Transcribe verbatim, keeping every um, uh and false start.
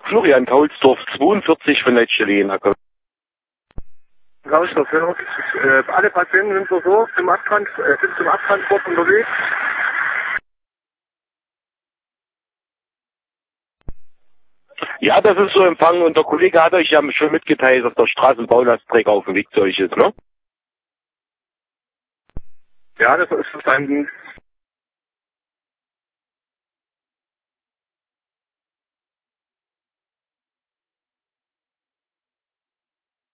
Florian Kaulsdorf, zweiundvierzig von Leitschelena. Kaulsdorf, ja. Äh, alle Patienten sind versorgt, zum Abtrans äh, sind zum Abtransport unterwegs. Ja, das ist so empfangen und der Kollege hat euch ja schon mitgeteilt, dass der Straßenbaulastträger auf dem Weg zu euch ist, ne? Ja, das ist verstanden.